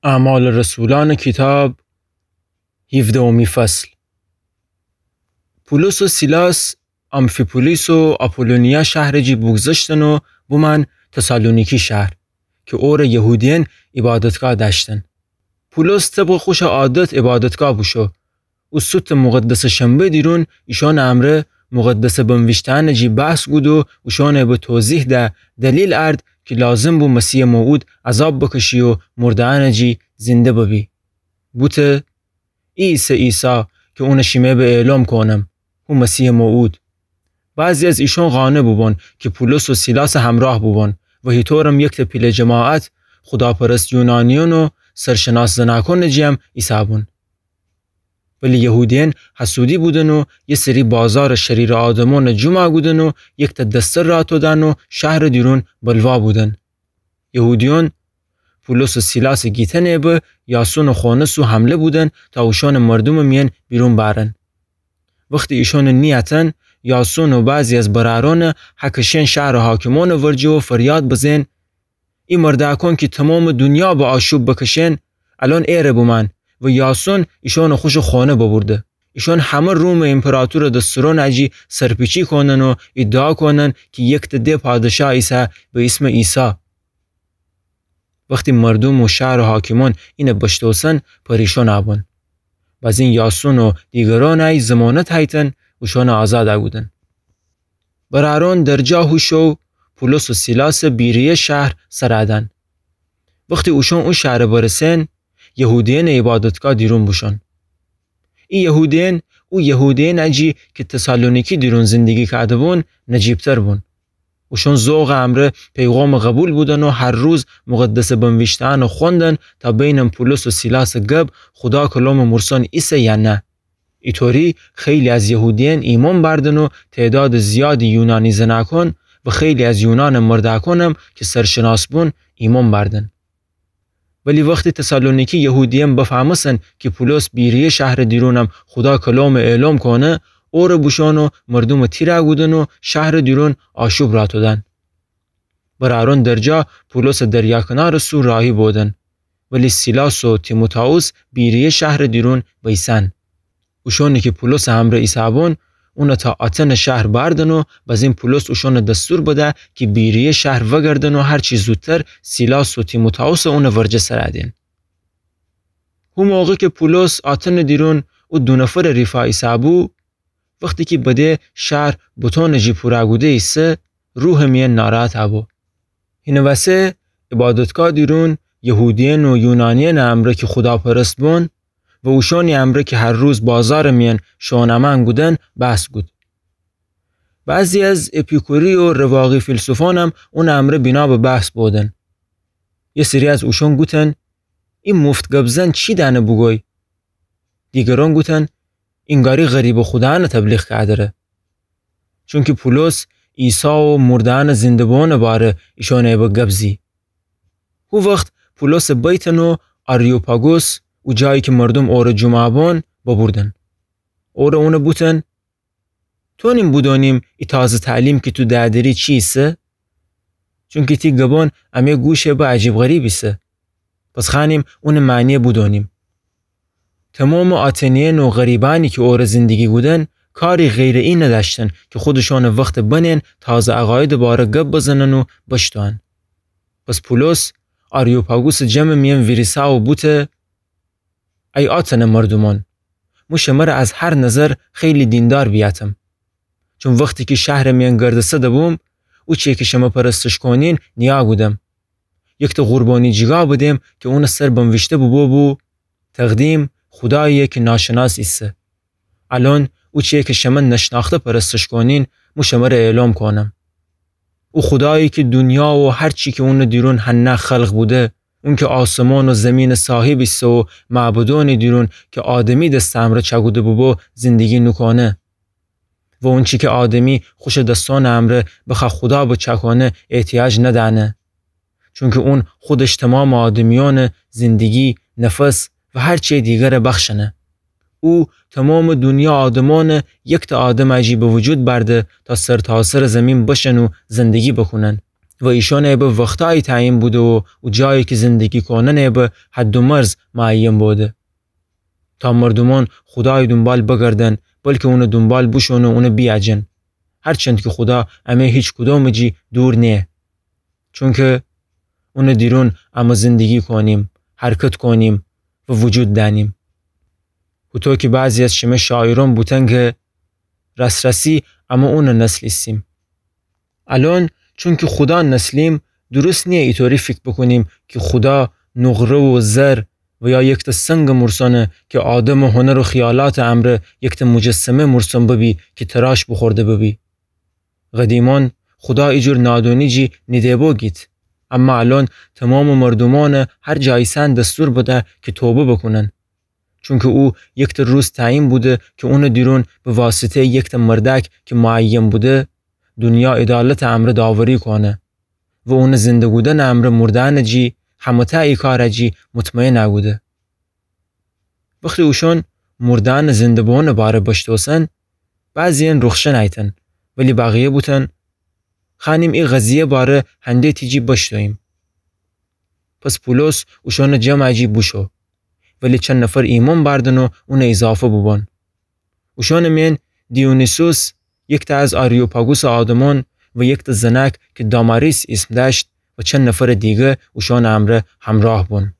اعمال رسولان کتاب 17 فصل. پولس و سیلاس آمفیپولیس و آپولونیا شهر جی بگذشتن و بومن تسالونیکی شهر که اور یهودین عبادتگاه داشتن. پولس طبق خوش عادت عبادتگاه بوشو. و سوت مقدس شنبه دیرون ایشان امره مقدس بنوشتن جی بحث گودو وشانه به توضیح ده دلیل ارد که لازم بو مسیح موعود عذاب بکشی و مردهان جی زنده ببی. بوته عیسی که اون شیمه به اعلام کنم و مسیح موعود. بعضی از ایشان قانه بودن که پولس و سیلاس همراه بودن و هیطورم یک تپیل جماعت خداپرست یونانیان و سرشناس زناکان جیم ایسابون. ولی یهودیان حسودی بودن و یه سری بازار شریر آدمان جمع بودن و یک تا دستر راتو دن و شهر دیرون بلوا بودن. یهودیان پولس و سیلاس گیتنه به یاسون و خونس و حمله بودن تا اوشان مردم مین بیرون بارن. وقتی ایشان نیتن یاسون و بعضی از براران حکشین شهر حاکمان ورجو و فریاد بزن این مردکان که تمام دنیا با آشوب بکشن الان ایره بومن و یاسون ایشان خوش خانه ببرده. ایشان همه روم امپراتور دستوران اجی سرپیچی کنن و ادعا کنن که یک ده پادشاه عیسی به اسم عیسی. وقتی مردم و شهر و حاکمان این بشتوسن پریشان آبون. باز این یاسون و دیگران ای زمانت هایتن وشان آزاد بودن. براران در جا هوشو پولس و سیلاس بیریه شهر سرادن. وقتی اوشان اون شهر برسن یهودین عبادتگاه دیرون بوشن. این یهودین اجی که تسالونیکی دیرون زندگی کرده بون نجیبتر بون. اوشان ذوق امره پیغام قبول بودن و هر روز مقدس بنوشتن و خوندن تا بین پولس و سیلاس گب خدا کلام مرسان عیسی یا نه. اینطوری خیلی از یهودیان ایمان بردن و تعداد زیادی یونانی زناکان و خیلی از یونان مردکانم که سرشناس بون ایمان بردن. ولی وقتی تسالونیکی یهودیان بفهمسن که پولس بیریه شهر دیرونم خدا کلام اعلام کنه اور بوشان و مردم تیره بودن و شهر دیرون آشوب راتودن. براران درجا پولس دریا کنار سو راهی بودن ولی سیلاس و تیموتائوس بیریه شهر دیرون بیسن. اوشانی که پولس همراه ایسابون اون تا آتن شهر بردن و باز این پولس اوشان دستور بده که بیریه شهر وگردن و هر چی زودتر سیلاس و تیموتائوس اون ورجه سرادین. اون موقع که پولس آتن دیرون و دو نفر رفاع ایسابو وقتی که بده شهر بطون جی پوراگوده ایسه روح میان ناراحت ابو. این واسه عبادتگاه دیرون یهودیان و یونانیان امره که خدا پرست بون و اوشانی امره که هر روز بازار میان شانمن گودن بحث گود. بعضی از اپیکوری و رواقی فیلسوفان هم اون امره بنا به بحث بودن. یه سری از اوشان گوتن این مفت گبزن چی دانه بگوی؟ دیگران گوتن اینگاری غریب خدا نه تبلیغ کردره. چون که پولس عیسی و مردان زندگان باره ایشانه با گبزی. او وقت پولس بیتن و آریوپاگوس و جایی که مردم اور جمعه بان ببردن. اور اون بوتن تو نیم بودانیم ای تازه تعلیم که تو دادری چیسته؟ چون که تی گبان امی گوشه با عجیب غریبیسته. پس خانیم اون معنی بودانیم. تمام آتنیان و غریبانی که اور زندگی بودن کاری غیر این نداشتن که خودشان وقت بنین تازه عقاید باره گب بزنن و بشتن. پس پولس آریوپاگوس جمع میان ویریسا و بوته ای آتن مردمان مشمر از هر نظر خیلی دیندار بیاتم. چون وقتی که شهر میان گردسه دبوم او چیه که شما پرستش کنین نیا بودم. یک تا قربانی جگاه بودیم که اون سر بنوشته بو تقدیم خداییه که ناشناس ایسه. الان او چیه که شما نشناخته پرستش کنین مشمر اعلام کنم. او خدایی که دنیا و هر چی که اون دیرون هنه خلق بوده، اون که آسمان و زمین صاحب ایسته و معبودان دیرون که آدمی دست امر چگوده بو زندگی نکنه و اون چی که آدمی خوش دستان امر بخوا خدا بچکانه احتیاج ندانه. چون که اون خودش تمام آدمیان زندگی، نفس و هر چی دیگر بخشنه. او تمام دنیا آدمان یک تا آدم عجیب وجود برده تا سر زمین بشن و زندگی بکنن. و ایشان به وقتایی تعیین بوده و جایی که زندگی کنن به حد و مرز معین بوده تا مردمان خدای دنبال بگردن بلکه اون دنبال بشون و اون بیاجن هرچند که خدا همه هیچ کدوم جی دور نه چون که اون دیرون اما زندگی کنیم حرکت کنیم و وجود دانیم و تو که بعضی از شما شاعران بودن که رسرسی اما اون نسل استیم الان چون که خدا نسلیم درست نیه ایطوری فکر بکنیم که خدا نقره و زر و یا یک تا سنگ مرسانه که آدم و هنر و خیالات امره یک تا مجسمه مرسان ببی که تراش بخورده ببی قدیمان خدا ایجور نادونی جی نیده بگید اما الان تمام مردمان هر جایسن دستور بده که توبه بکنن چون که او یک تا روز تعیین بوده که اون دیرون به واسطه یک تا مردک که معین بوده دنیا عدالت امر داوری کنه و اون زنده بودن امر مردن جی همتا ای کار جی مطمئن نبوده وقتی اوشون مردن زنده بون باره باشتوسن بعضی این رخشن ایتن ولی بقیه بودن خانیم این قضیه باره هنده تیجی باشتویم پس پولس اوشون جمع جی بوشو ولی چند نفر ایمان بردن و اون اضافه ببن اوشون من دیونیسوس یک تا از آریوپاگوس آدمان و یک تا زنک که داماریس اسم داشت و چند نفر دیگه اوشان امره همراه بون